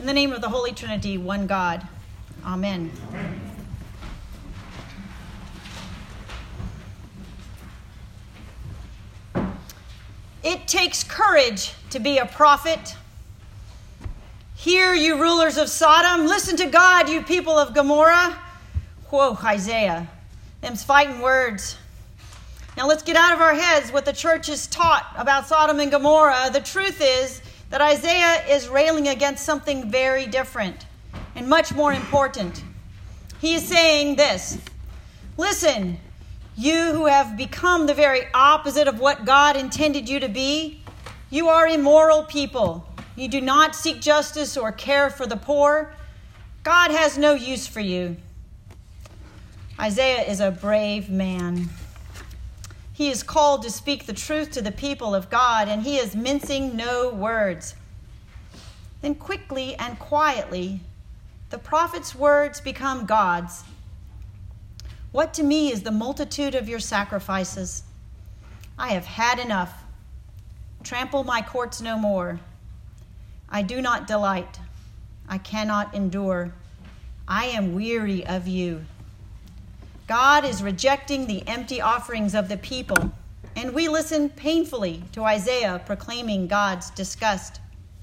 In the name of the Holy Trinity, one God. Amen. It takes courage to be a prophet. Hear, you rulers of Sodom. Listen to God, you people of Gomorrah. Whoa, Isaiah. Them's fighting words. Now let's get out of our heads what the church is taught about Sodom and Gomorrah. The truth is that Isaiah is railing against something very different and much more important. He is saying this: listen, you who have become the very opposite of what God intended you to be, you are immoral people. You do not seek justice or care for the poor. God has no use for you. Isaiah is a brave man. He is called to speak the truth to the people of God, and he is mincing no words. Then quickly and quietly, the prophet's words become God's. What to me is the multitude of your sacrifices? I have had enough. Trample my courts no more. I do not delight. I cannot endure. I am weary of you. God is rejecting the empty offerings of the people, and we listen painfully to Isaiah proclaiming God's disgust.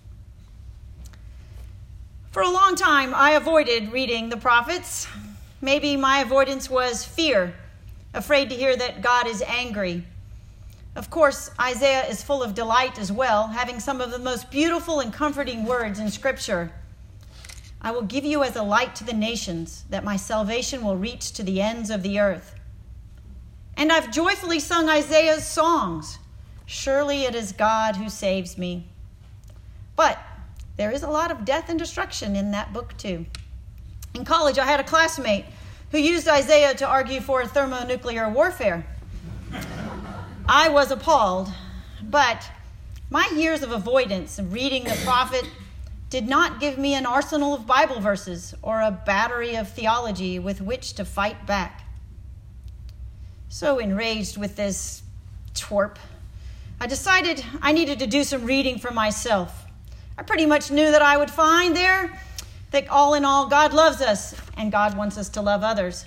For a long time, I avoided reading the prophets. Maybe my avoidance was fear, afraid to hear that God is angry. Of course, Isaiah is full of delight as well, having some of the most beautiful and comforting words in Scripture. I will give you as a light to the nations, that my salvation will reach to the ends of the earth. And I've joyfully sung Isaiah's songs. Surely it is God who saves me. But there is a lot of death and destruction in that book too. In college, I had a classmate who used Isaiah to argue for thermonuclear warfare. I was appalled, but my years of avoidance of reading the prophet did not give me an arsenal of Bible verses or a battery of theology with which to fight back. So enraged with this twerp, I decided I needed to do some reading for myself. I pretty much knew that I would find there that all in all, God loves us and God wants us to love others.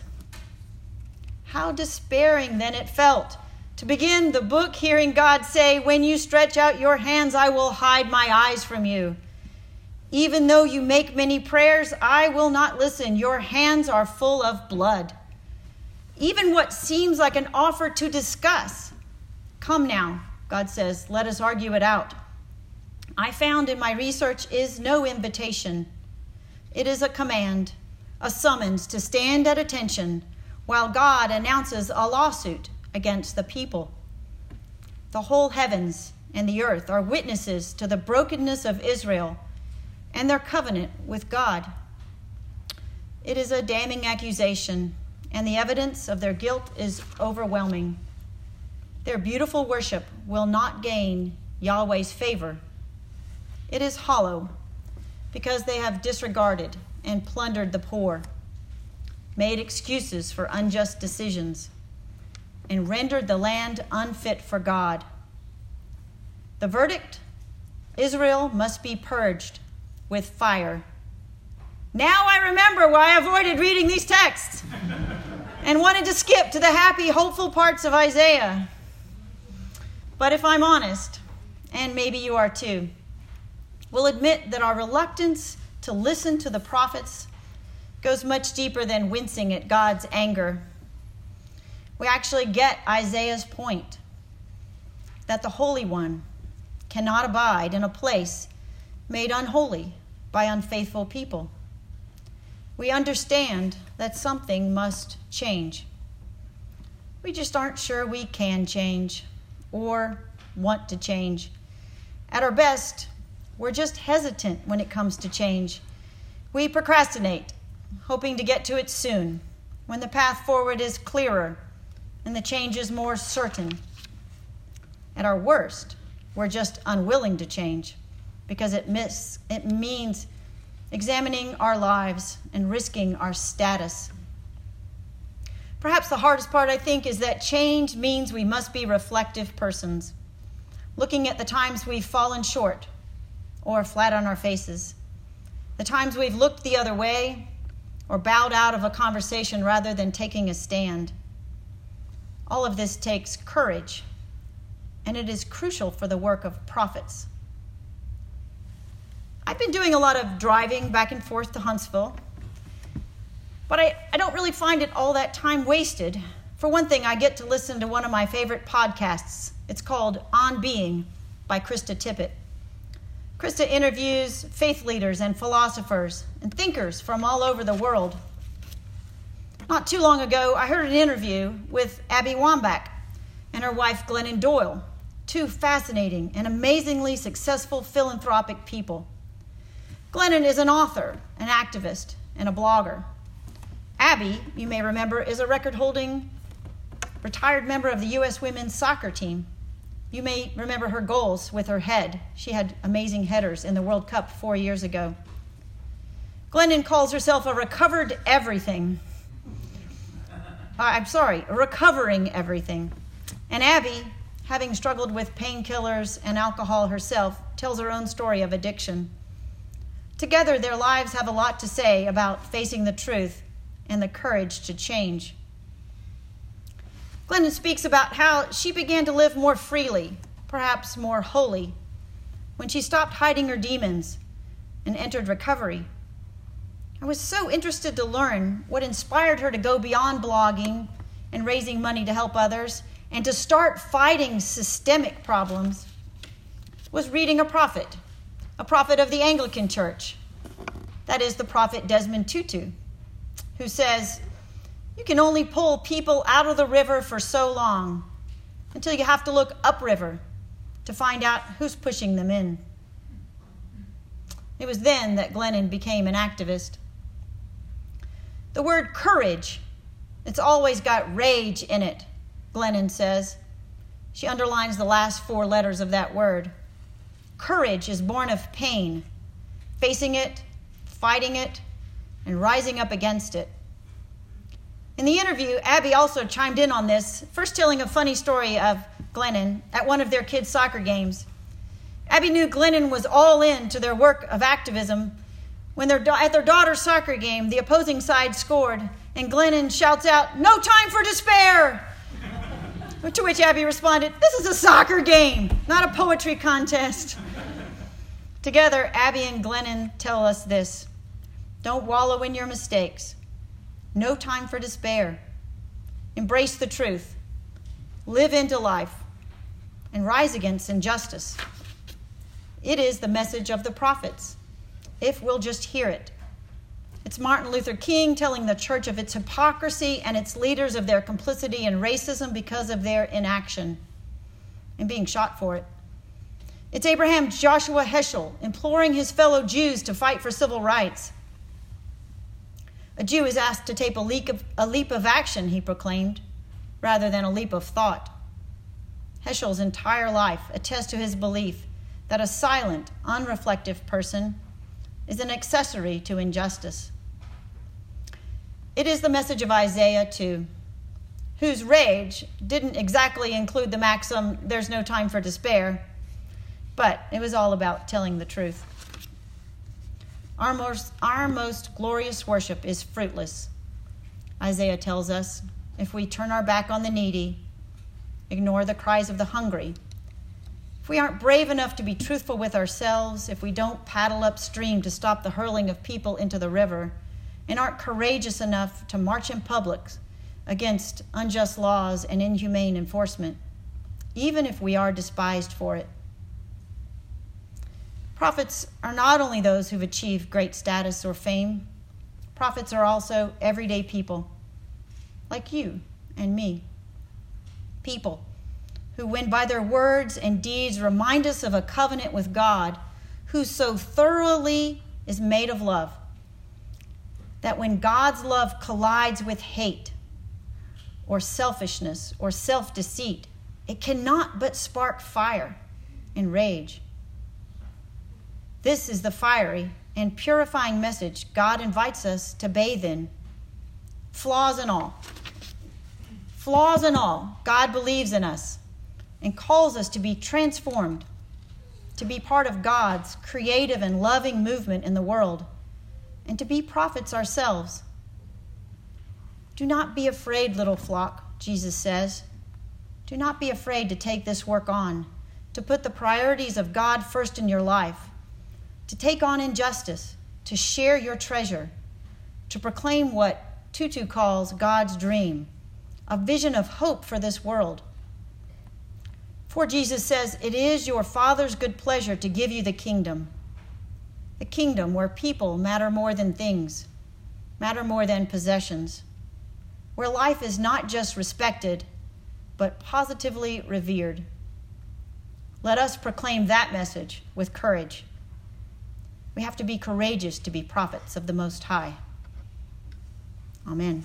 How despairing then it felt to begin the book hearing God say, "When you stretch out your hands, I will hide my eyes from you. Even though you make many prayers, I will not listen. Your hands are full of blood." Even what seems like an offer to discuss. Come now, God says, let us argue it out. I found in my research is no invitation. It is a command, a summons to stand at attention while God announces a lawsuit against the people. The whole heavens and the earth are witnesses to the brokenness of Israel and their covenant with God. It is a damning accusation, and the evidence of their guilt is overwhelming. Their beautiful worship will not gain Yahweh's favor. It is hollow because they have disregarded and plundered the poor, made excuses for unjust decisions, and rendered the land unfit for God. The verdict? Israel must be purged with fire. Now I remember why I avoided reading these texts and wanted to skip to the happy, hopeful parts of Isaiah. But if I'm honest, and maybe you are too, we'll admit that our reluctance to listen to the prophets goes much deeper than wincing at God's anger. We actually get Isaiah's point that the Holy One cannot abide in a place made unholy by unfaithful people. We understand that something must change. We just aren't sure we can change or want to change. At our best, we're just hesitant when it comes to change. We procrastinate, hoping to get to it soon, when the path forward is clearer and the change is more certain. At our worst, we're just unwilling to change because it means examining our lives and risking our status. Perhaps the hardest part, I think, is that change means we must be reflective persons, looking at the times we've fallen short or flat on our faces, the times we've looked the other way or bowed out of a conversation rather than taking a stand. All of this takes courage, and it is crucial for the work of prophets. I've been doing a lot of driving back and forth to Huntsville, but I don't really find it all that time wasted. For one thing, I get to listen to one of my favorite podcasts. It's called On Being by Krista Tippett. Krista interviews faith leaders and philosophers and thinkers from all over the world. Not too long ago, I heard an interview with Abby Wambach and her wife, Glennon Doyle, two fascinating and amazingly successful philanthropic people. Glennon is an author, an activist, and a blogger. Abby, you may remember, is a record-holding retired member of the U.S. women's soccer team. You may remember her goals with her head. She had amazing headers in the World Cup 4 years ago. Glennon calls herself a recovered everything. Recovering everything. And Abby, having struggled with painkillers and alcohol herself, tells her own story of addiction. Together, their lives have a lot to say about facing the truth and the courage to change. Glennon speaks about how she began to live more freely, perhaps more wholly, when she stopped hiding her demons and entered recovery. I was so interested to learn what inspired her to go beyond blogging and raising money to help others and to start fighting systemic problems. Was reading a prophet of the Anglican Church. That is the prophet Desmond Tutu, who says, "You can only pull people out of the river for so long until you have to look upriver to find out who's pushing them in." It was then that Glennon became an activist. The word courage, it's always got rage in it, Glennon says. She underlines the last 4 letters of that word. Courage is born of pain, facing it, fighting it, and rising up against it. In the interview, Abby also chimed in on this, first telling a funny story of Glennon at one of their kids' soccer games. Abby knew Glennon was all in to their work of activism when at their daughter's soccer game, the opposing side scored, and Glennon shouts out, "No time for despair!" To which Abby responded, "This is a soccer game, not a poetry contest." Together, Abby and Glennon tell us this: don't wallow in your mistakes. No time for despair. Embrace the truth. Live into life and rise against injustice. It is the message of the prophets, if we'll just hear it. It's Martin Luther King telling the church of its hypocrisy and its leaders of their complicity in racism because of their inaction and being shot for it. It's Abraham Joshua Heschel imploring his fellow Jews to fight for civil rights. A Jew is asked to take a leap of action, he proclaimed, rather than a leap of thought. Heschel's entire life attests to his belief that a silent, unreflective person is an accessory to injustice. It is the message of Isaiah, too, whose rage didn't exactly include the maxim, "There's no time for despair," but it was all about telling the truth. Our most glorious worship is fruitless, Isaiah tells us, if we turn our back on the needy, ignore the cries of the hungry, if we aren't brave enough to be truthful with ourselves, if we don't paddle upstream to stop the hurling of people into the river, and aren't courageous enough to march in public against unjust laws and inhumane enforcement, even if we are despised for it. Prophets are not only those who've achieved great status or fame. Prophets are also everyday people, like you and me. People who, when by their words and deeds remind us of a covenant with God, who so thoroughly is made of love, that when God's love collides with hate or selfishness or self-deceit, it cannot but spark fire and rage. This is the fiery and purifying message God invites us to bathe in. Flaws and all. Flaws and all, God believes in us and calls us to be transformed, to be part of God's creative and loving movement in the world, and to be prophets ourselves. Do not be afraid, little flock, Jesus says. Do not be afraid to take this work on, to put the priorities of God first in your life, to take on injustice, to share your treasure, to proclaim what Tutu calls God's dream, a vision of hope for this world. For Jesus says, it is your Father's good pleasure to give you the kingdom where people matter more than things, matter more than possessions, where life is not just respected, but positively revered. Let us proclaim that message with courage. We have to be courageous to be prophets of the Most High. Amen.